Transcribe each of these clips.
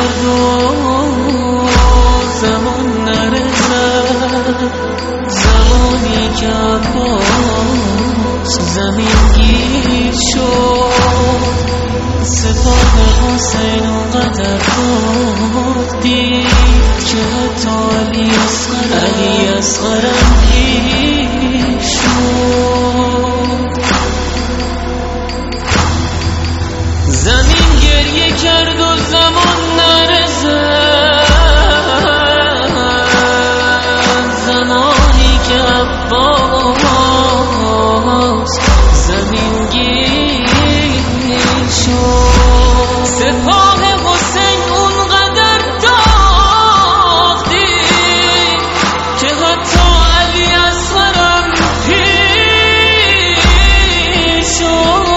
کرد و زمان نرسد، زمانی که عباس زمین گیر شد. سپاه حسین اونقدر داد دید که حتی علی اصغرم گیر شد. زمین گریه کرد و زمان نرسد، زمانی که عباس زمین گیر شد. سپاه حسین اونقدر داغ دید که حتی علی اصغرم پیر شد.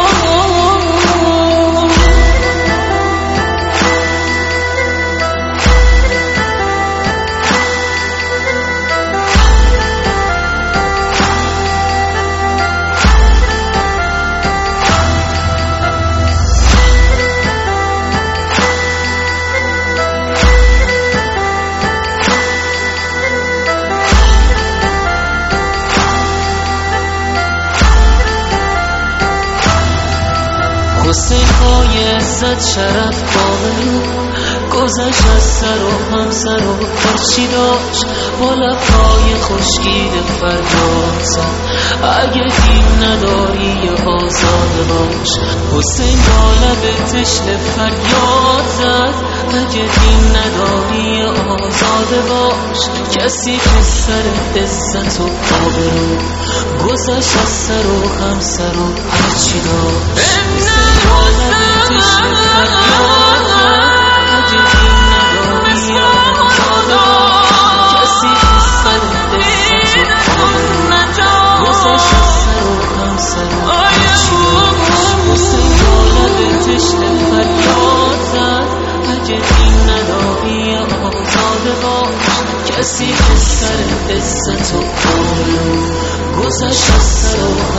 حسین پای عزت شرف باقی گذشت از سر و همسر و هرچی داشت با لبهای خشکیده فریاد زد اگه دین نداری آزاده باش. حسین با لب تشنه فریاد زد اگه دین نداری آزاده باش. کسی که سر عزت و آبرو گذشت از سر و همسر و هرچی داشت. کسی که سر عزت و آبرو گذشت از سر و